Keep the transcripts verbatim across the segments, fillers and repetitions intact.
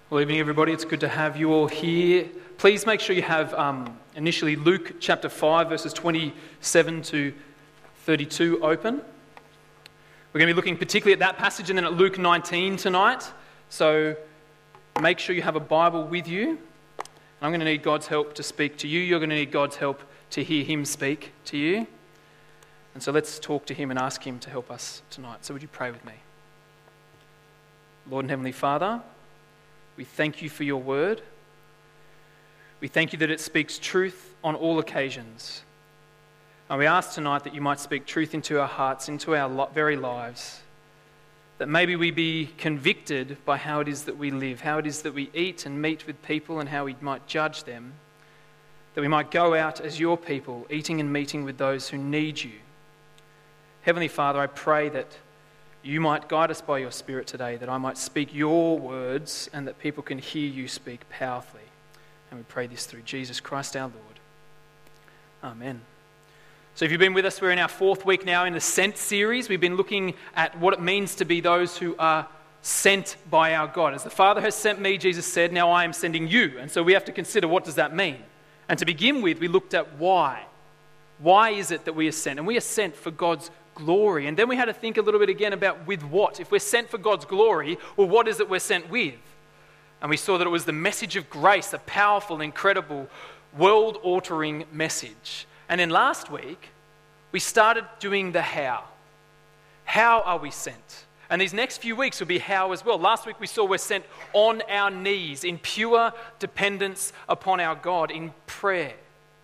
Well, evening, everybody. It's good to have you all here. Please make sure you have um, initially Luke chapter five, verses twenty-seven to thirty-two open. We're going to be looking particularly at that passage and then at Luke nineteen tonight. So make sure you have a Bible with you. I'm going to need God's help to speak to you. You're going to need God's help to hear him speak to you. And so let's talk to him and ask him to help us tonight. So would you pray with me? Lord and Heavenly Father, we thank you for your word. We thank you that it speaks truth on all occasions. And we ask tonight that you might speak truth into our hearts, into our very lives. That maybe we be convicted by how it is that we live, how it is that we eat and meet with people and how we might judge them. That we might go out as your people, eating and meeting with those who need you. Heavenly Father, I pray that you might guide us by your Spirit today, that I might speak your words and that people can hear you speak powerfully. And we pray this through Jesus Christ our Lord. Amen. So if you've been with us, we're in our fourth week now in the Sent series. We've been looking at what it means to be those who are sent by our God. As the Father has sent me, Jesus said, now I am sending you. And so we have to consider, what does that mean? And to begin with, we looked at why. Why is it that we are sent? And we are sent for God's glory. And then we had to think a little bit again about with what. If we're sent for God's glory, well, what is it we're sent with? And we saw that it was the message of grace, a powerful, incredible, world-altering message. And then last week, we started doing the how. How are we sent? And these next few weeks will be how as well. Last week we saw we're sent on our knees in pure dependence upon our God in prayer.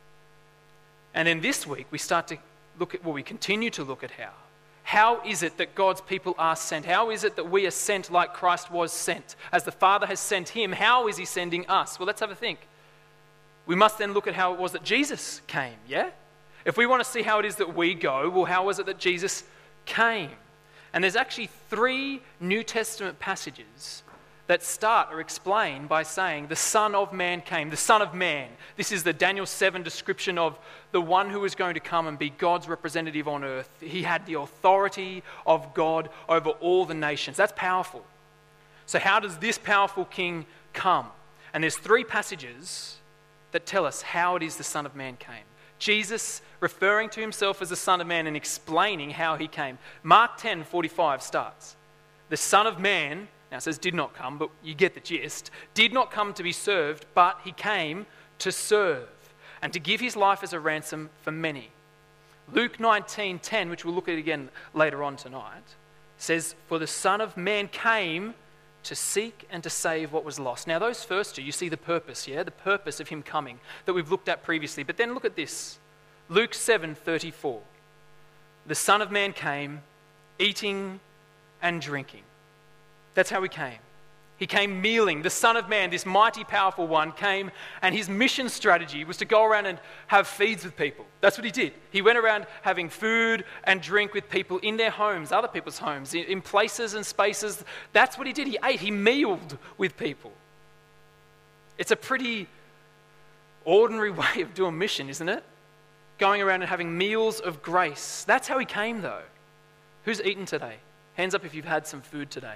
And then this week we start to look at, well, we continue to look at how. How is it that God's people are sent? How is it that we are sent like Christ was sent? As the Father has sent him, how is he sending us? Well, let's have a think. We must then look at how it was that Jesus came, yeah? If we want to see how it is that we go, well, how was it that Jesus came? And there's actually three New Testament passages that start or explain by saying the Son of Man came, the Son of Man. This is the Daniel seven description of the one who was going to come and be God's representative on earth. He had the authority of God over all the nations. That's powerful. So how does this powerful king come? And there's three passages that tell us how it is the Son of Man came. Jesus referring to himself as the Son of Man and explaining how he came. Mark ten forty-five starts. The Son of Man, now it says did not come, but you get the gist, did not come to be served, but he came to serve and to give his life as a ransom for many. Luke nineteen ten, which we'll look at again later on tonight, says, for the Son of Man came to seek and to save what was lost. Now those first two, you see the purpose, yeah? The purpose of him coming that we've looked at previously. But then look at this. Luke seven thirty-four. The Son of Man came eating and drinking. That's how he came. He came mealing. The Son of Man, this mighty, powerful one, came, and his mission strategy was to go around and have feeds with people. That's what he did. He went around having food and drink with people in their homes, other people's homes, in places and spaces. That's what he did. He ate. He mealed with people. It's a pretty ordinary way of doing mission, isn't it? Going around and having meals of grace. That's how he came, though. Who's eaten today? Hands up if you've had some food today.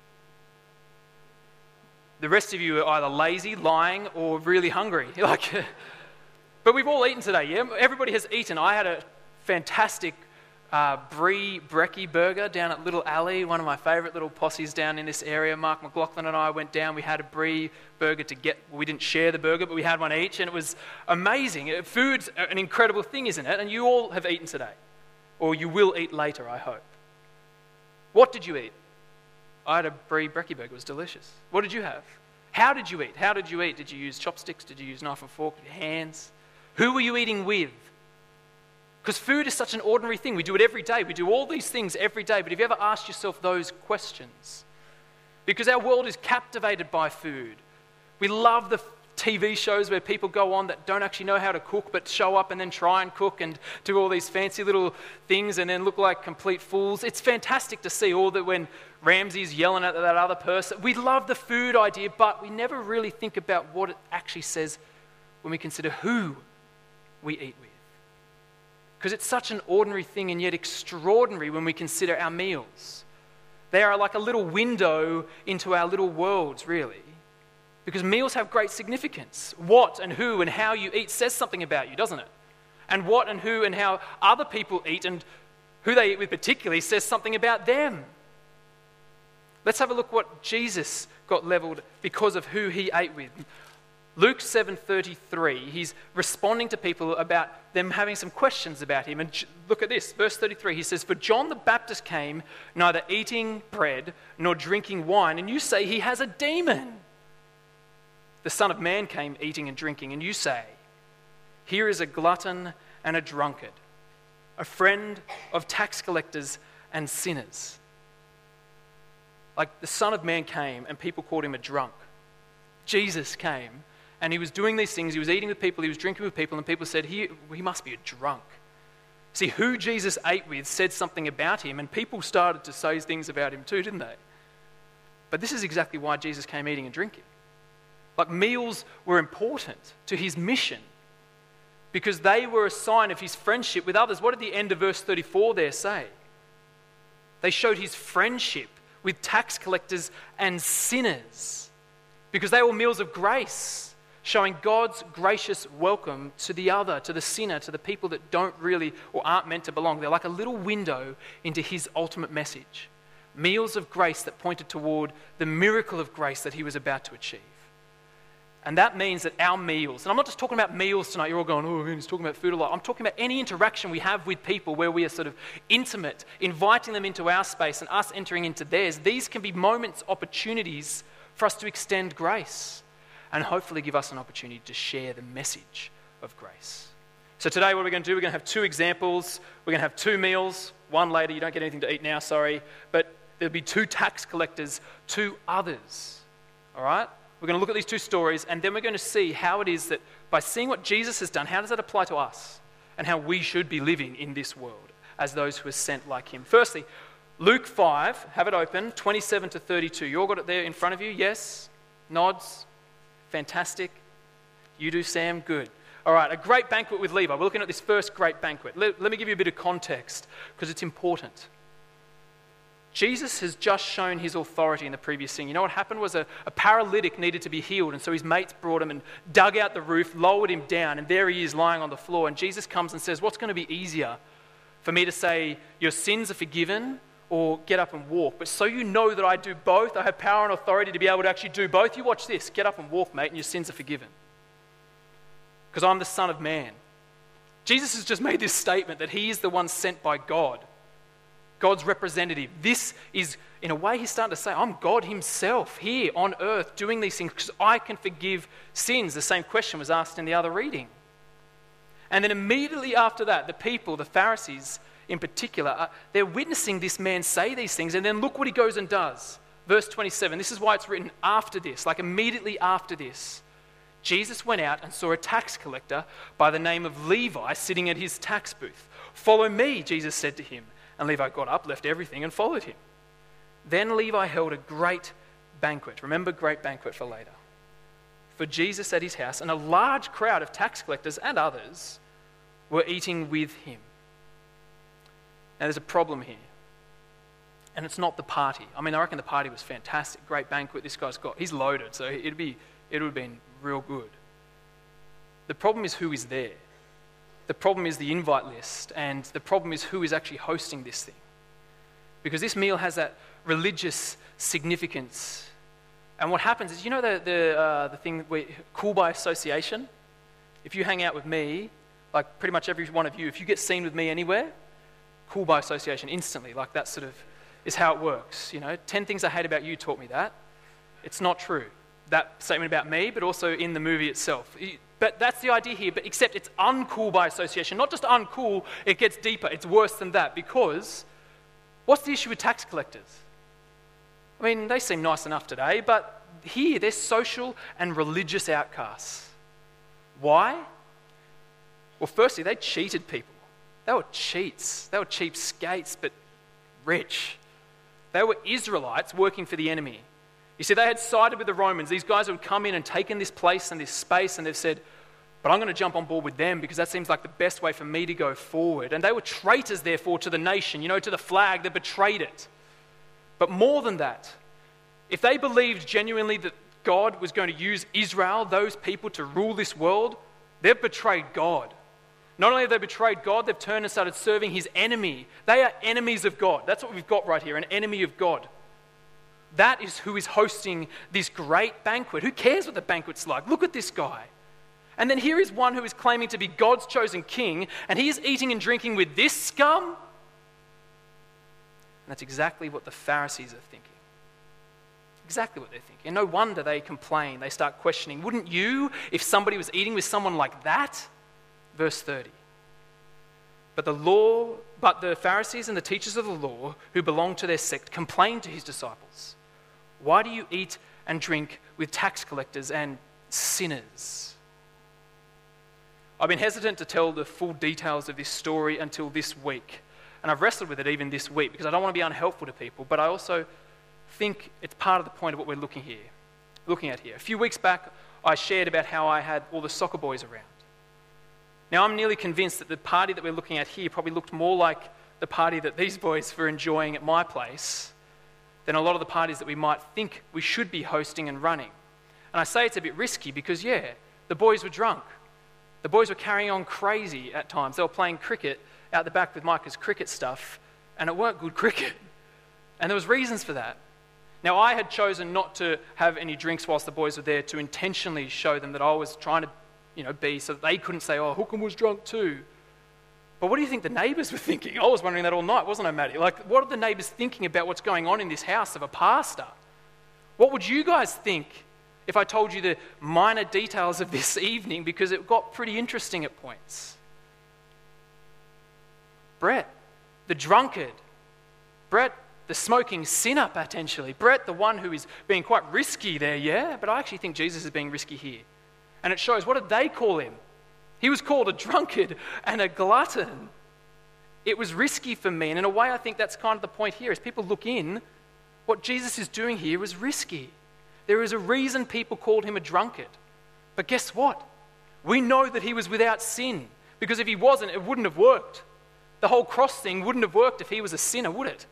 The rest of you are either lazy, lying, or really hungry. Like, but we've all eaten today, yeah? Everybody has eaten. I had a fantastic uh, Brie Brekkie burger down at Little Alley, one of my favourite little posses down in this area. Mark McLaughlin and I went down. We had a Brie burger to get. Well, we didn't share the burger, but we had one each, and it was amazing. Food's an incredible thing, isn't it? And you all have eaten today, or you will eat later, I hope. What did you eat? I had a Brie Brekkie burger. It was delicious. What did you have? How did you eat? How did you eat? Did you use chopsticks? Did you use knife and fork? Your hands? Who were you eating with? Because food is such an ordinary thing. We do it every day. We do all these things every day. But have you ever asked yourself those questions? Because our world is captivated by food. We love the T V shows where people go on that don't actually know how to cook but show up and then try and cook and do all these fancy little things and then look like complete fools. It's fantastic to see all that when Ramsay's yelling at that other person. We love the food idea, but we never really think about what it actually says when we consider who we eat with. Because it's such an ordinary thing and yet extraordinary when we consider our meals. They are like a little window into our little worlds, really. Because meals have great significance. What and who and how you eat says something about you, doesn't it? And what and who and how other people eat and who they eat with particularly says something about them. Let's have a look what Jesus got leveled because of who he ate with. Luke seven thirty-three, he's responding to people about them having some questions about him. And look at this, verse thirty-three, he says, "For John the Baptist came neither eating bread nor drinking wine, and you say he has a demon. The Son of Man came eating and drinking, and you say, here is a glutton and a drunkard, a friend of tax collectors and sinners." Like the Son of Man came and people called him a drunk. Jesus came and he was doing these things. He was eating with people, he was drinking with people, and people said, he, he must be a drunk. See, who Jesus ate with said something about him, and people started to say things about him too, didn't they? But this is exactly why Jesus came eating and drinking. Like meals were important to his mission because they were a sign of his friendship with others. What did the end of verse thirty-four there say? They showed his friendship with tax collectors and sinners because they were meals of grace, showing God's gracious welcome to the other, to the sinner, to the people that don't really or aren't meant to belong. They're like a little window into his ultimate message. Meals of grace that pointed toward the miracle of grace that he was about to achieve. And that means that our meals, and I'm not just talking about meals tonight, you're all going, oh, he's talking about food a lot. I'm talking about any interaction we have with people where we are sort of intimate, inviting them into our space and us entering into theirs. These can be moments, opportunities for us to extend grace and hopefully give us an opportunity to share the message of grace. So today what we're going to do, we're going to have two examples. We're going to have two meals, one later, you don't get anything to eat now, sorry, but there'll be two tax collectors, two others, all right? We're going to look at these two stories, and then we're going to see how it is that by seeing what Jesus has done, how does that apply to us and how we should be living in this world as those who are sent like him. Firstly, Luke five, have it open, twenty-seven to thirty-two. You all got it there in front of you? Yes? Nods? Fantastic. You do, Sam? Good. All right, a great banquet with Levi. We're looking at this first great banquet. Let, let me give you a bit of context because it's important. Jesus has just shown his authority in the previous scene. You know what happened was a, a paralytic needed to be healed, and so his mates brought him and dug out the roof, lowered him down, and there he is lying on the floor. And Jesus comes and says, what's going to be easier for me to say, your sins are forgiven, or get up and walk? But so you know that I do both, I have power and authority to be able to actually do both. You watch this, get up and walk, mate, and your sins are forgiven. Because I'm the Son of Man. Jesus has just made this statement that he is the one sent by God. God's representative. This is, in a way, he's starting to say, I'm God himself here on earth doing these things because I can forgive sins. The same question was asked in the other reading. And then immediately after that, the people, the Pharisees in particular, uh, they're witnessing this man say these things, and then look what he goes and does. Verse twenty-seven, this is why it's written after this, like immediately after this. Jesus went out and saw a tax collector by the name of Levi sitting at his tax booth. Follow me, Jesus said to him. And Levi got up, left everything, and followed him. Then Levi held a great banquet. Remember, great banquet for later. For Jesus at his house, and a large crowd of tax collectors and others were eating with him. Now, there's a problem here. And it's not the party. I mean, I reckon the party was fantastic. Great banquet this guy's got. He's loaded, so it'd be, it would have been real good. The problem is who is there. The problem is the invite list, and the problem is who is actually hosting this thing. Because this meal has that religious significance. And what happens is, you know the the, uh, the thing, where, cool by association? If you hang out with me, like pretty much every one of you, if you get seen with me anywhere, cool by association instantly. Like that sort of is how it works. You know, ten things I hate about you taught me that. It's not true. That statement about me, but also in the movie itself. But that's the idea here, but except it's uncool by association. Not just uncool, it gets deeper. It's worse than that, because what's the issue with tax collectors? I mean, they seem nice enough today, but here they're social and religious outcasts. Why? Well, firstly, they cheated people. They were cheats. They were cheapskates, but rich. They were Israelites working for the enemy. You see, they had sided with the Romans. These guys would come in and taken this place and this space, and they've said, but I'm going to jump on board with them because that seems like the best way for me to go forward. And they were traitors, therefore, to the nation, you know, to the flag. They betrayed it. But more than that, if they believed genuinely that God was going to use Israel, those people, to rule this world, they've betrayed God. Not only have they betrayed God, they've turned and started serving his enemy. They are enemies of God. That's what we've got right here, an enemy of God. That is who is hosting this great banquet. Who cares what the banquet's like? Look at this guy. And then here is one who is claiming to be God's chosen king, and he is eating and drinking with this scum? And that's exactly what the Pharisees are thinking. Exactly what they're thinking. And no wonder they complain. They start questioning, wouldn't you if somebody was eating with someone like that? Verse thirty. But the law, but the Pharisees and the teachers of the law who belonged to their sect complained to his disciples, why do you eat and drink with tax collectors and sinners? I've been hesitant to tell the full details of this story until this week. And I've wrestled with it even this week because I don't want to be unhelpful to people, but I also think it's part of the point of what we're looking here, looking at here. A few weeks back, I shared about how I had all the soccer boys around. Now, I'm nearly convinced that the party that we're looking at here probably looked more like the party that these boys were enjoying at my place than a lot of the parties that we might think we should be hosting and running. And I say it's a bit risky because, yeah, the boys were drunk. The boys were carrying on crazy at times. They were playing cricket out the back with Micah's cricket stuff, and it weren't good cricket. And there was reasons for that. Now, I had chosen not to have any drinks whilst the boys were there to intentionally show them that I was trying to, you know, be so that they couldn't say, oh, Hookham was drunk too. But what do you think the neighbours were thinking? I was wondering that all night, wasn't I, Maddie? Like, what are the neighbours thinking about what's going on in this house of a pastor? What would you guys think if I told you the minor details of this evening, because it got pretty interesting at points? Brett, the drunkard. Brett, the smoking sinner, potentially. Brett, the one who is being quite risky there, yeah? But I actually think Jesus is being risky here. And it shows, what did they call him? He was called a drunkard and a glutton. It was risky for me. And in a way, I think that's kind of the point here. As people look in, what Jesus is doing here is risky. There is a reason people called him a drunkard. But guess what? We know that he was without sin. Because if he wasn't, it wouldn't have worked. The whole cross thing wouldn't have worked if he was a sinner, would it?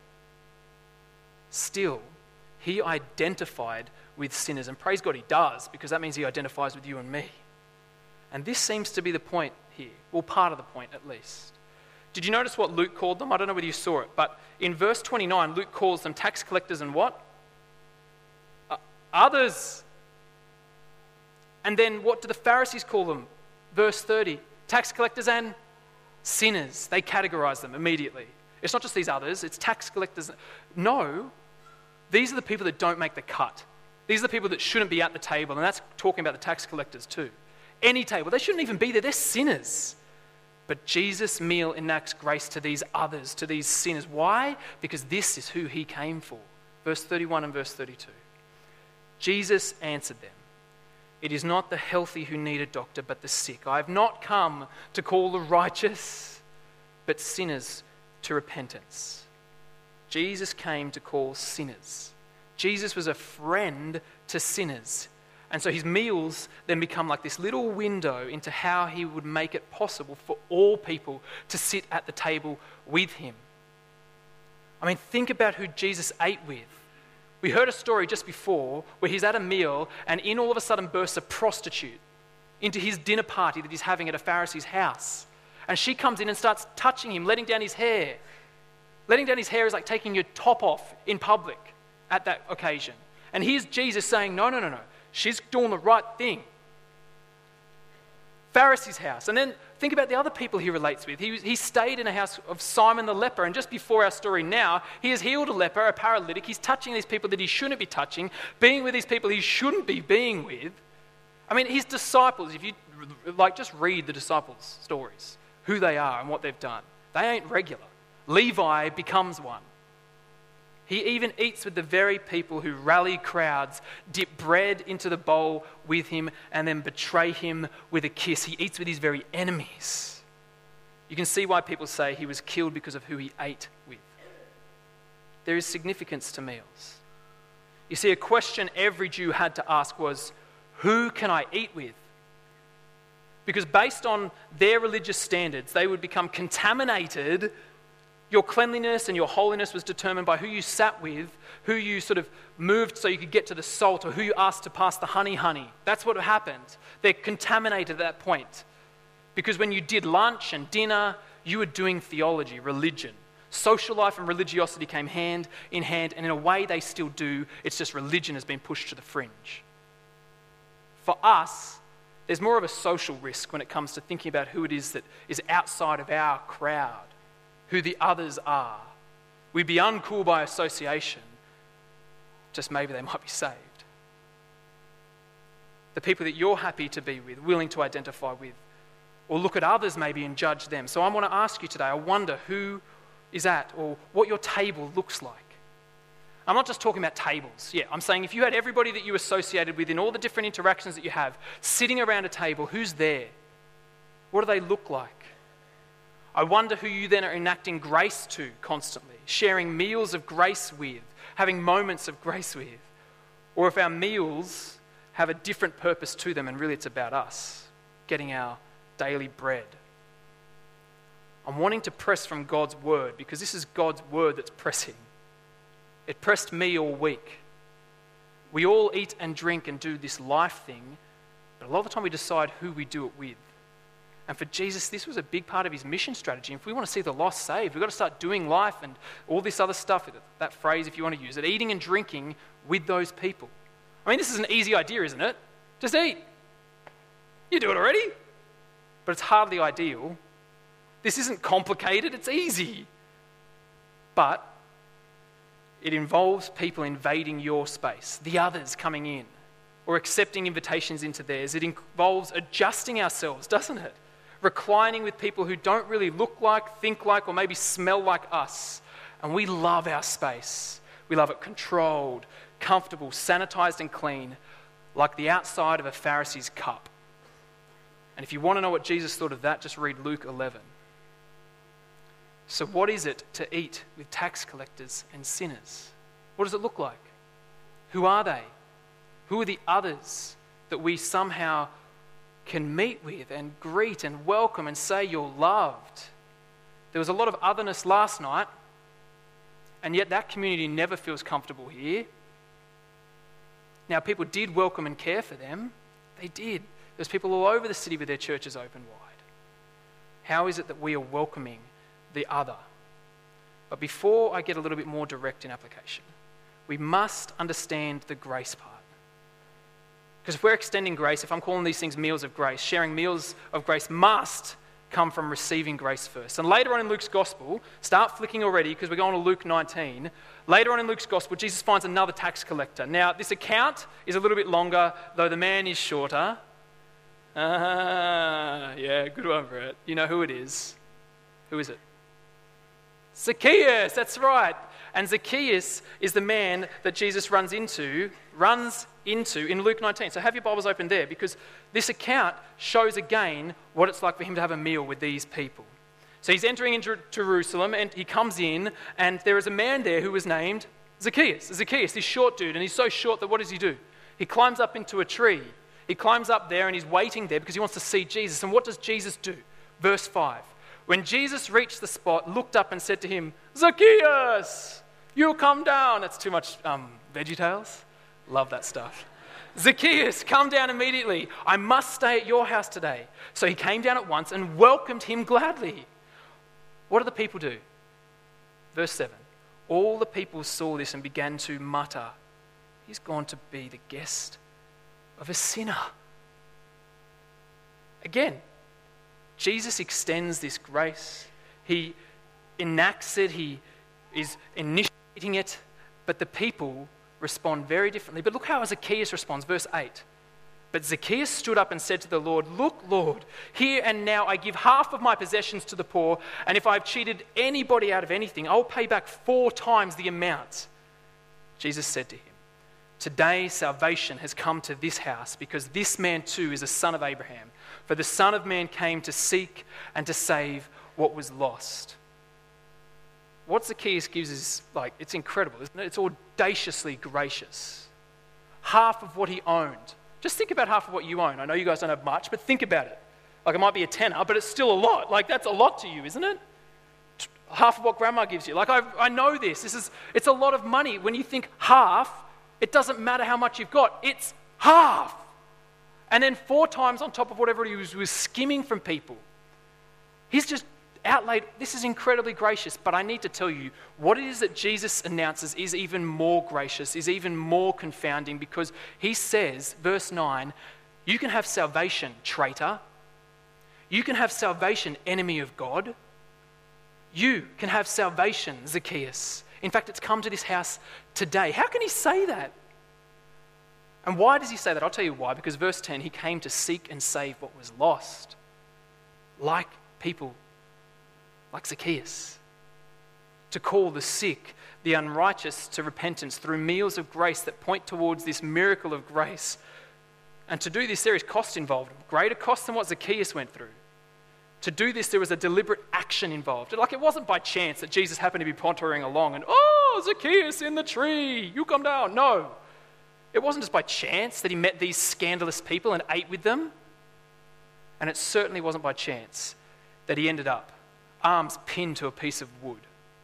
Still, he identified with sinners. And praise God he does, because that means he identifies with you and me. And this seems to be the point here. Well, part of the point at least. Did you notice what Luke called them? I don't know whether you saw it, but in verse twenty-nine, Luke calls them tax collectors and what? Uh, others. And then what do the Pharisees call them? Verse thirty, tax collectors and sinners. They categorize them immediately. It's not just these others, it's tax collectors. No, these are the people that don't make the cut. These are the people that shouldn't be at the table, and that's talking about the tax collectors too. Any table, they shouldn't even be there, they're sinners. But Jesus' meal enacts grace to these others, to these sinners. Why? Because this is who he came for. Verse thirty-one and verse thirty-two. Jesus answered them, "It is not the healthy who need a doctor, but the sick. I have not come to call the righteous, but sinners to repentance." Jesus came to call sinners. Jesus was a friend to sinners. And so his meals then become like this little window into how he would make it possible for all people to sit at the table with him. I mean, think about who Jesus ate with. We heard a story just before where he's at a meal and in all of a sudden bursts a prostitute into his dinner party that he's having at a Pharisee's house. And she comes in and starts touching him, letting down his hair. Letting down his hair is like taking your top off in public at that occasion. And here's Jesus saying, no, no, no, no. She's doing the right thing. Pharisee's house. And then think about the other people he relates with. He, he stayed in a house of Simon the leper. And just before our story now, he has healed a leper, a paralytic. He's touching these people that he shouldn't be touching, being with these people he shouldn't be being with. I mean, his disciples, if you like, just read the disciples' stories, who they are and what they've done. They ain't regular. Levi becomes one. He even eats with the very people who rally crowds, dip bread into the bowl with him, and then betray him with a kiss. He eats with his very enemies. You can see why people say he was killed because of who he ate with. There is significance to meals. You see, a question every Jew had to ask was, who can I eat with? Because based on their religious standards, they would become contaminated Your cleanliness and your holiness was determined by who you sat with, who you sort of moved so you could get to the salt, or who you asked to pass the honey honey. That's what happened. They're contaminated at that point. Because when you did lunch and dinner, you were doing theology, religion. Social life and religiosity came hand in hand, and in a way they still do. It's just religion has been pushed to the fringe. For us, there's more of a social risk when it comes to thinking about who it is that is outside of our crowd, who the others are. We'd be uncool by association, just maybe they might be saved. The people that you're happy to be with, willing to identify with, or look at others maybe and judge them. So I want to ask you today, I wonder who is at, or what your table looks like. I'm not just talking about tables. Yeah, I'm saying if you had everybody that you associated with in all the different interactions that you have, sitting around a table, who's there? What do they look like? I wonder who you then are enacting grace to constantly, sharing meals of grace with, having moments of grace with. Or if our meals have a different purpose to them and really it's about us, getting our daily bread. I'm wanting to press from God's word because this is God's word that's pressing. It pressed me all week. We all eat and drink and do this life thing, but a lot of the time we decide who we do it with. And for Jesus, this was a big part of his mission strategy. If we want to see the lost saved, we've got to start doing life and all this other stuff, that phrase if you want to use it, eating and drinking with those people. I mean, this is an easy idea, isn't it? Just eat. You do it already. But it's hardly ideal. This isn't complicated, it's easy. But it involves people invading your space, the others coming in, or accepting invitations into theirs. It involves adjusting ourselves, doesn't it? Reclining with people who don't really look like, think like, or maybe smell like us. And we love our space. We love it controlled, comfortable, sanitized and clean, like the outside of a Pharisee's cup. And if you want to know what Jesus thought of that, just read Luke eleven. So what is it to eat with tax collectors and sinners? What does it look like? Who are they? Who are the others that we somehow can meet with and greet and welcome and say you're loved? There was a lot of otherness last night, and yet that community never feels comfortable here. Now, people did welcome and care for them. They did. There's people all over the city with their churches open wide. How is it that we are welcoming the other? But before I get a little bit more direct in application, we must understand the grace part. Because if we're extending grace, if I'm calling these things meals of grace, sharing meals of grace must come from receiving grace first. And later on in Luke's gospel, start flicking already because we're going to Luke nineteen. Later on in Luke's gospel, Jesus finds another tax collector. Now, this account is a little bit longer, though the man is shorter. Ah, yeah, good one, Brett. You know who it is. Who is it? Zacchaeus, that's right. And Zacchaeus is the man that Jesus runs into, runs into in Luke nineteen. So have your Bibles open there because this account shows again what it's like for him to have a meal with these people. So he's entering into Jerusalem and he comes in and there is a man there who was named Zacchaeus. Zacchaeus, this short dude, and he's so short that what does he do? He climbs up into a tree. He climbs up there and he's waiting there because he wants to see Jesus. And what does Jesus do? Verse five. When Jesus reached the spot, looked up and said to him, Zacchaeus, you come down. That's too much um, VeggieTales. Love that stuff. Zacchaeus, come down immediately. I must stay at your house today. So he came down at once and welcomed him gladly. What do the people do? Verse seven. All the people saw this and began to mutter, he's gone to be the guest of a sinner. Again, Jesus extends this grace. He enacts it. He is initiating it. But the people respond very differently. But look how Zacchaeus responds. Verse eight. But Zacchaeus stood up and said to the Lord, look, Lord, here and now I give half of my possessions to the poor, and if I've cheated anybody out of anything, I'll pay back four times the amount. Jesus said to him, today salvation has come to this house because this man too is a son of Abraham. For the Son of Man came to seek and to save what was lost. What Zacchaeus gives is like, it's incredible, isn't it? It's audaciously gracious. Half of what he owned. Just think about half of what you own. I know you guys don't have much, but think about it. Like it might be a tenner, but it's still a lot. Like that's a lot to you, isn't it? half of what grandma gives you. Like, I, I know this. This is, it's a lot of money. When you think half, it doesn't matter how much you've got. It's half. And then four times on top of whatever he was, was skimming from people. He's just outlaid. This is incredibly gracious, but I need to tell you, what it is that Jesus announces is even more gracious, is even more confounding, because he says, verse nine, you can have salvation, traitor. You can have salvation, enemy of God. You can have salvation, Zacchaeus. In fact, it's come to this house today. How can he say that? And why does he say that? I'll tell you why. Because verse ten, he came to seek and save what was lost. Like people, like Zacchaeus. To call the sick, the unrighteous to repentance through meals of grace that point towards this miracle of grace. And to do this, there is cost involved. Greater cost than what Zacchaeus went through. To do this, there was a deliberate action involved. Like, it wasn't by chance that Jesus happened to be pontering along and, oh, Zacchaeus in the tree, you come down. No. It wasn't just by chance that he met these scandalous people and ate with them. And it certainly wasn't by chance that he ended up, arms pinned to a piece of wood,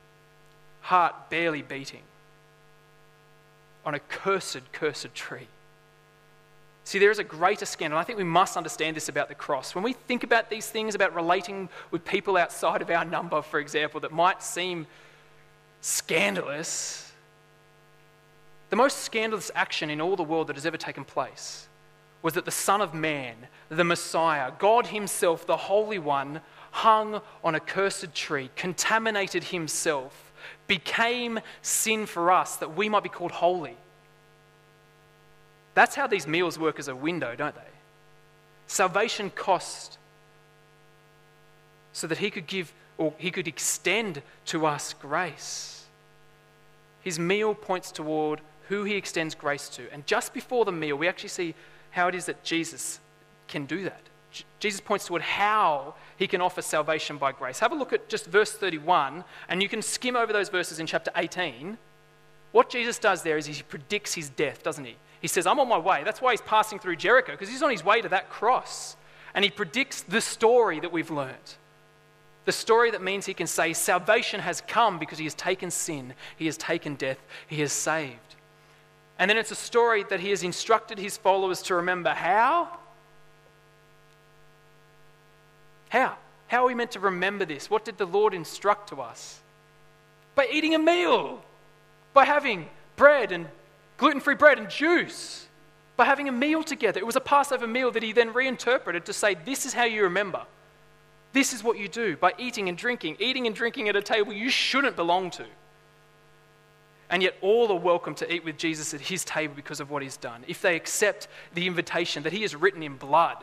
heart barely beating, on a cursed, cursed tree. See, there is a greater scandal. I think we must understand this about the cross. When we think about these things, about relating with people outside of our number, for example, that might seem scandalous, the most scandalous action in all the world that has ever taken place was that the Son of Man, the Messiah, God himself, the Holy One, hung on a cursed tree, contaminated himself, became sin for us that we might be called holy. That's how these meals work as a window, don't they? Salvation cost so that he could give, or he could extend to us grace. His meal points toward who he extends grace to. And just before the meal, we actually see how it is that Jesus can do that. J- Jesus points toward how he can offer salvation by grace. Have a look at just verse thirty-one, and you can skim over those verses in chapter eighteen. What Jesus does there is he predicts his death, doesn't he? He says, I'm on my way. That's why he's passing through Jericho, because he's on his way to that cross. And he predicts the story that we've learned. The story that means he can say salvation has come because he has taken sin, he has taken death, he has saved. And then it's a story that he has instructed his followers to remember. How? How? How are we meant to remember this? What did the Lord instruct to us? By eating a meal. By having bread and gluten-free bread and juice. By having a meal together. It was a Passover meal that he then reinterpreted to say, this is how you remember. This is what you do by eating and drinking. Eating and drinking at a table you shouldn't belong to. And yet all are welcome to eat with Jesus at his table because of what he's done, if they accept the invitation that he has written in blood.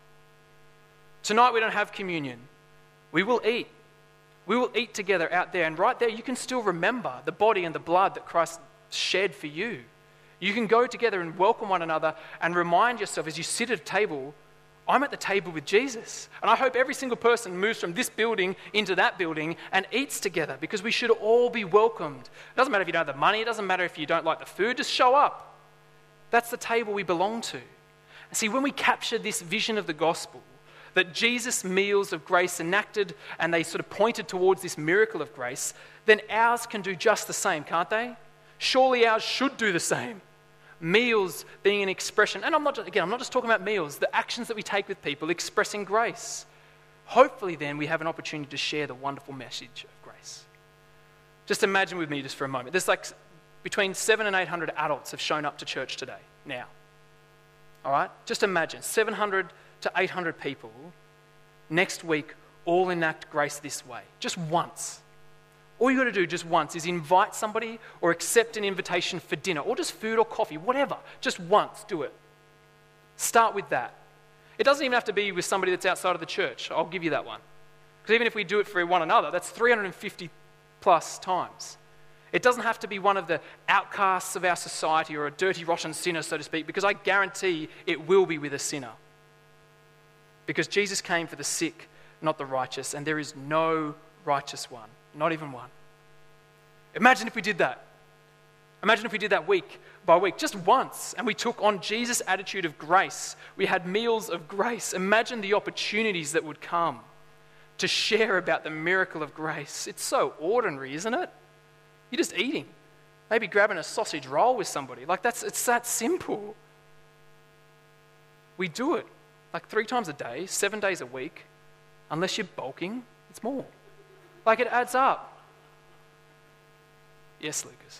Tonight we don't have communion. We will eat. We will eat together out there. And right there you can still remember the body and the blood that Christ shed for you. You can go together and welcome one another and remind yourself as you sit at a table, I'm at the table with Jesus. And I hope every single person moves from this building into that building and eats together, because we should all be welcomed. It doesn't matter if you don't have the money. It doesn't matter if you don't like the food. Just show up. That's the table we belong to. And see, when we capture this vision of the gospel, that Jesus' meals of grace enacted and they sort of pointed towards this miracle of grace, then ours can do just the same, can't they? Surely ours should do the same. Meals being an expression, and I'm not, again, I'm not just talking about meals, the actions that we take with people expressing grace. Hopefully then we have an opportunity to share the wonderful message of grace. Just imagine with me just for a moment. There's like between seven and eight hundred adults have shown up to church today, now. All right? Just imagine, seven hundred to eight hundred people next week all enact grace this way, just once. All you got to do just once is invite somebody or accept an invitation for dinner or just food or coffee, whatever. Just once, do it. Start with that. It doesn't even have to be with somebody that's outside of the church. I'll give you that one. Because even if we do it for one another, that's three hundred fifty plus times. It doesn't have to be one of the outcasts of our society or a dirty, rotten sinner, so to speak, because I guarantee it will be with a sinner. Because Jesus came for the sick, not the righteous, and there is no righteous one. Not even one. Imagine if we did that. Imagine if we did that week by week, just once, and we took on Jesus' attitude of grace. We had meals of grace. Imagine the opportunities that would come to share about the miracle of grace. It's so ordinary, isn't it? You're just eating. Maybe grabbing a sausage roll with somebody. Like that's, it's that simple. We do it like three times a day, seven days a week. Unless you're bulking, it's more. Like it adds up. Yes, Lucas.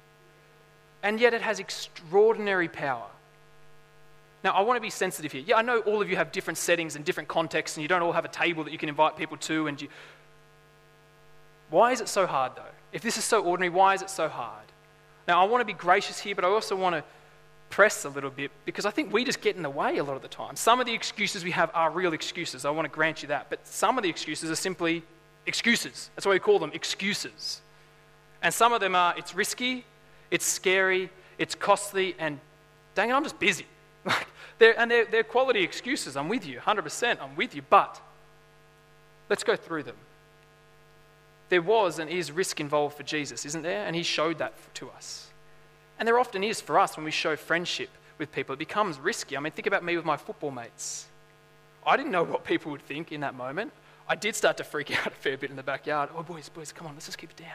And yet it has extraordinary power. Now, I want to be sensitive here. Yeah, I know all of you have different settings and different contexts, and you don't all have a table that you can invite people to. And you... Why is it so hard, though? If this is so ordinary, why is it so hard? Now, I want to be gracious here, but I also want to press a little bit because I think we just get in the way a lot of the time. Some of the excuses we have are real excuses. I want to grant you that. But some of the excuses are simply excuses. That's why we call them excuses. And some of them are, it's risky, it's scary, it's costly, and dang it, I'm just busy. Like, they're, and they're, they're quality excuses. I'm with you, one hundred percent. I'm with you. But let's go through them. There was and is risk involved for Jesus, isn't there? And he showed that to us. And there often is for us when we show friendship with people. It becomes risky. I mean, think about me with my football mates. I didn't know what people would think in that moment. I did start to freak out a fair bit in the backyard. Oh, boys, boys, come on, let's just keep it down.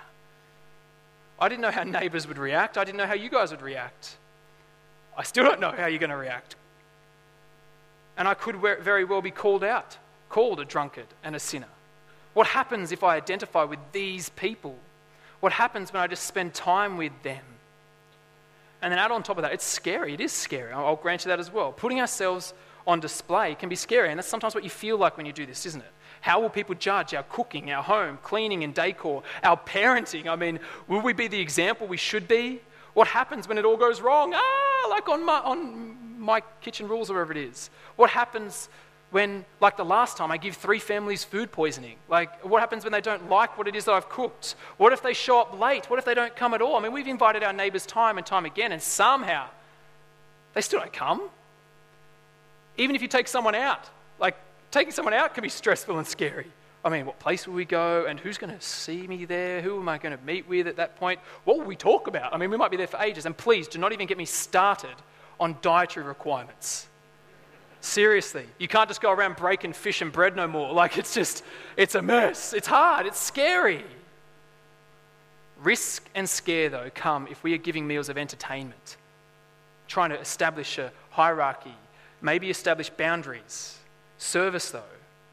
I didn't know how neighbours would react. I didn't know how you guys would react. I still don't know how you're going to react. And I could very well be called out, called a drunkard and a sinner. What happens if I identify with these people? What happens when I just spend time with them? And then add on top of that, it's scary. It is scary. I'll grant you that as well. Putting ourselves on display can be scary, and that's sometimes what you feel like when you do this, isn't it? How will people judge our cooking, our home, cleaning and decor, our parenting? I mean, will we be the example we should be? What happens when it all goes wrong? Ah, like on my, on my kitchen rules or wherever it is. What happens when, like the last time, I give three families food poisoning? Like, what happens when they don't like what it is that I've cooked? What if they show up late? What if they don't come at all? I mean, we've invited our neighbours time and time again, and somehow they still don't come. Even if you take someone out, like taking someone out can be stressful and scary. I mean, what place will we go, and who's going to see me there? Who am I going to meet with at that point? What will we talk about? I mean, we might be there for ages. And please, do not even get me started on dietary requirements. Seriously, you can't just go around breaking fish and bread no more. Like, it's just, it's a mess. It's hard. It's scary. Risk and scare, though, come if we are giving meals of entertainment, trying to establish a hierarchy, maybe establish boundaries. Service, though,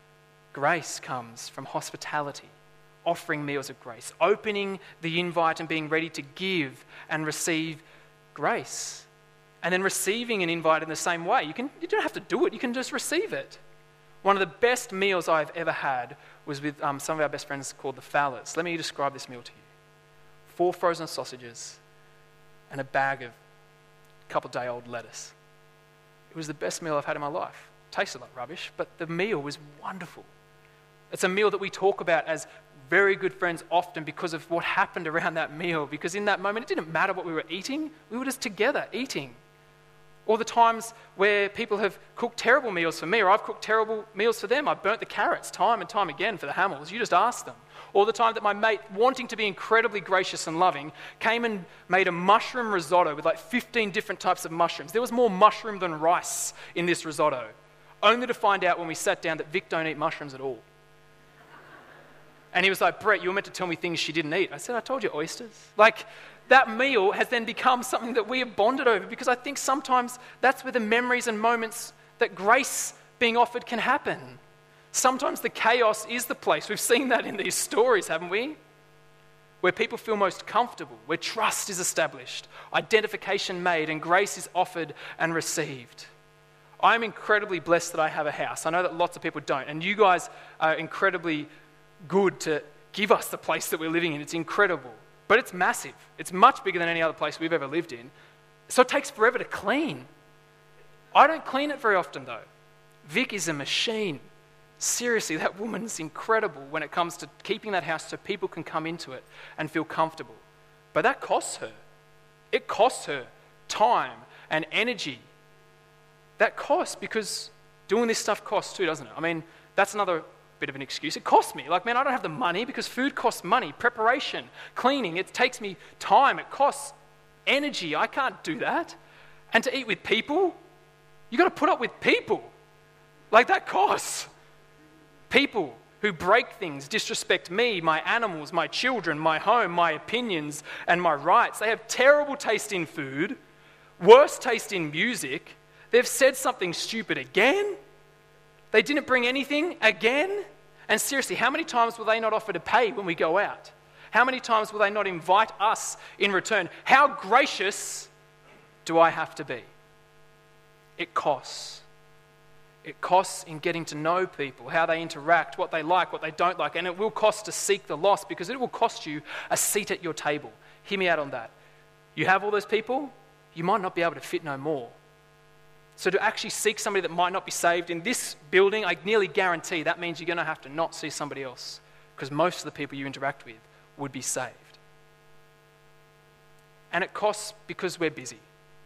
grace comes from hospitality, offering meals of grace, opening the invite and being ready to give and receive grace. And then receiving an invite in the same way. You can, you don't have to do it, you can just receive it. One of the best meals I've ever had was with um, some of our best friends called the Fowlers. Let me describe this meal to you. Four frozen sausages and a bag of couple-day-old lettuce. It was the best meal I've had in my life. Tasted like rubbish, but the meal was wonderful. It's a meal that we talk about as very good friends often because of what happened around that meal. Because in that moment, it didn't matter what we were eating. We were just together eating. Or the times where people have cooked terrible meals for me, or I've cooked terrible meals for them. I've burnt the carrots time and time again for the Hamills. You just ask them. Or the time that my mate, wanting to be incredibly gracious and loving, came and made a mushroom risotto with like fifteen different types of mushrooms. There was more mushroom than rice in this risotto. Only to find out when we sat down that Vic don't eat mushrooms at all. And he was like, Brett, you were meant to tell me things she didn't eat. I said, I told you oysters. Like, that meal has then become something that we have bonded over because I think sometimes that's where the memories and moments that grace being offered can happen. Sometimes the chaos is the place. We've seen that in these stories, haven't we? Where people feel most comfortable, where trust is established, identification made, and grace is offered and received. I'm incredibly blessed that I have a house. I know that lots of people don't, and you guys are incredibly good to give us the place that we're living in. It's incredible. But it's massive. It's much bigger than any other place we've ever lived in. So it takes forever to clean. I don't clean it very often, though. Vic is a machine. Seriously, that woman's incredible when it comes to keeping that house so people can come into it and feel comfortable. But that costs her. It costs her time and energy. That costs, because doing this stuff costs too, doesn't it? I mean, that's another bit of an excuse. It costs me. Like, man, I don't have the money because food costs money. Preparation, cleaning, it takes me time. It costs energy. I can't do that. And to eat with people, you got to put up with people. Like, that costs. People who break things, disrespect me, my animals, my children, my home, my opinions, and my rights. They have terrible taste in food, worse taste in music. They've said something stupid again. They didn't bring anything again. And seriously, how many times will they not offer to pay when we go out? How many times will they not invite us in return? How gracious do I have to be? It costs. It costs in getting to know people, how they interact, what they like, what they don't like. And it will cost to seek the lost, because it will cost you a seat at your table. Hear me out on that. You have all those people, you might not be able to fit no more. So to actually seek somebody that might not be saved in this building, I nearly guarantee that means you're going to have to not see somebody else, because most of the people you interact with would be saved. And it costs because we're busy.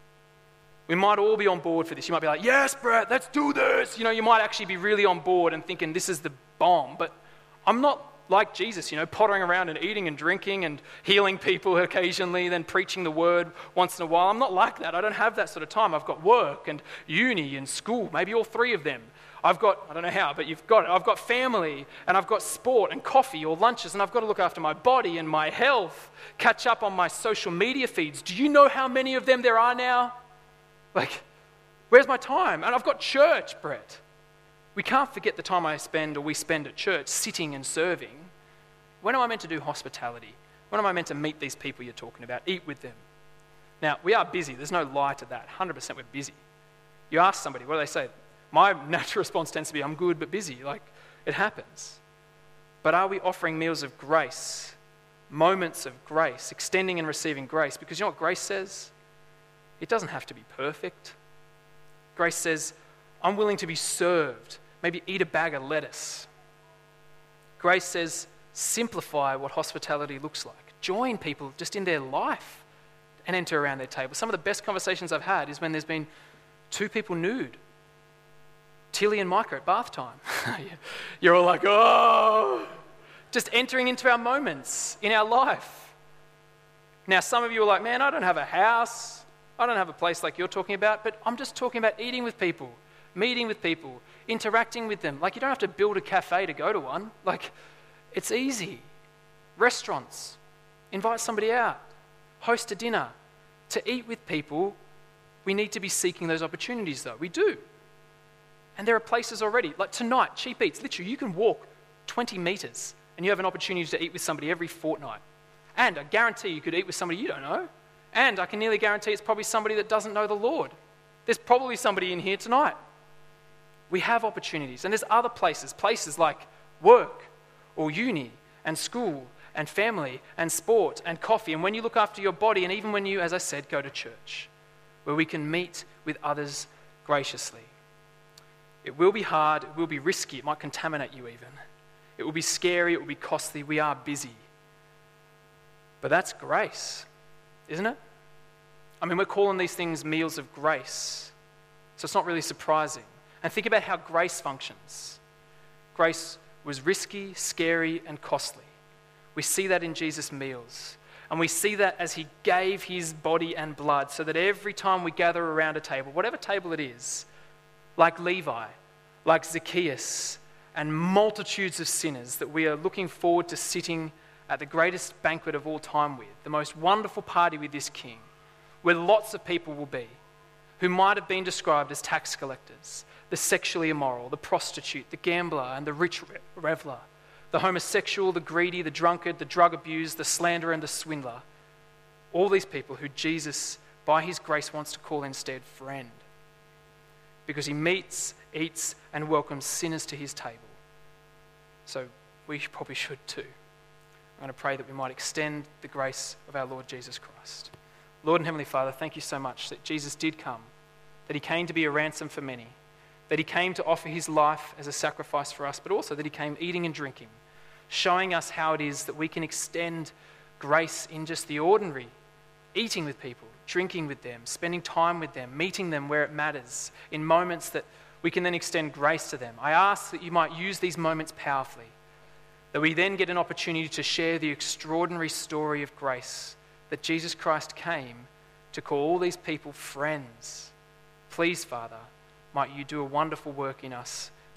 We might all be on board for this. You might be like, yes, Brett, let's do this. You know, you might actually be really on board and thinking this is the bomb. But I'm not like Jesus, you know, pottering around and eating and drinking and healing people occasionally, then preaching the word once in a while. I'm not like that. I don't have that sort of time. I've got work and uni and school, maybe all three of them. I've got, I don't know how, but you've got it. I've got family, and I've got sport and coffee or lunches, and I've got to look after my body and my health, catch up on my social media feeds. Do you know how many of them there are now? Like, where's my time? And I've got church, Brett. We can't forget the time I spend or we spend at church sitting and serving. When am I meant to do hospitality? When am I meant to meet these people you're talking about, eat with them? Now, we are busy. There's no lie to that. one hundred percent we're busy. You ask somebody, what do they say? My natural response tends to be, I'm good but busy. Like, it happens. But are we offering meals of grace, moments of grace, extending and receiving grace? Because you know what grace says? It doesn't have to be perfect. Grace says, I'm willing to be served. Maybe eat a bag of lettuce. Grace says, simplify what hospitality looks like. Join people just in their life and enter around their table. Some of the best conversations I've had is when there's been two people nude. Tilly and Micah at bath time. You're all like, oh, just entering into our moments in our life. Now, some of you are like, man, I don't have a house. I don't have a place like you're talking about, but I'm just talking about eating with people, meeting with people, interacting with them. Like, you don't have to build a cafe to go to one. Like, it's easy. Restaurants, invite somebody out, host a dinner. To eat with people, we need to be seeking those opportunities, though. We do. And there are places already, like tonight, Cheap Eats, literally, you can walk twenty metres and you have an opportunity to eat with somebody every fortnight. And I guarantee you could eat with somebody you don't know. And I can nearly guarantee it's probably somebody that doesn't know the Lord. There's probably somebody in here tonight. We have opportunities. And there's other places, places like work or uni and school and family and sport and coffee. And when you look after your body, and even when you, as I said, go to church, where we can meet with others graciously. It will be hard, it will be risky, it might contaminate you even. It will be scary, it will be costly, we are busy. But that's grace, isn't it? I mean, we're calling these things meals of grace, so it's not really surprising. And think about how grace functions. Grace was risky, scary, and costly. We see that in Jesus' meals. And we see that as he gave his body and blood, so that every time we gather around a table, whatever table it is, like Levi, like Zacchaeus, and multitudes of sinners that we are looking forward to sitting at the greatest banquet of all time with, the most wonderful party with this king, where lots of people will be who might have been described as tax collectors, the sexually immoral, the prostitute, the gambler, and the rich reveler, the homosexual, the greedy, the drunkard, the drug abused, the slanderer, and the swindler. All these people who Jesus, by his grace, wants to call instead friend, because he meets, eats, and welcomes sinners to his table. So we probably should too. I'm going to pray that we might extend the grace of our Lord Jesus Christ. Lord and Heavenly Father, thank you so much that Jesus did come, that he came to be a ransom for many, that he came to offer his life as a sacrifice for us, but also that he came eating and drinking, showing us how it is that we can extend grace in just the ordinary, eating with people, drinking with them, spending time with them, meeting them where it matters, in moments that we can then extend grace to them. I ask that you might use these moments powerfully, that we then get an opportunity to share the extraordinary story of grace, that Jesus Christ came to call all these people friends. Please, Father, might you do a wonderful work in us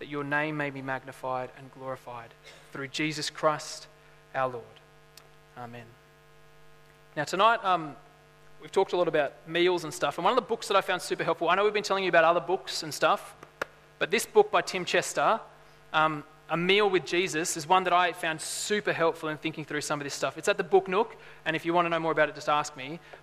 that your name may be magnified and glorified through Jesus Christ our Lord. Amen. Now tonight, um, we've talked a lot about meals and stuff, and one of the books that I found super helpful, I know we've been telling you about other books and stuff, but this book by Tim Chester, um, A Meal with Jesus, is one that I found super helpful in thinking through some of this stuff. It's at the Book Nook, and if you want to know more about it, just ask me.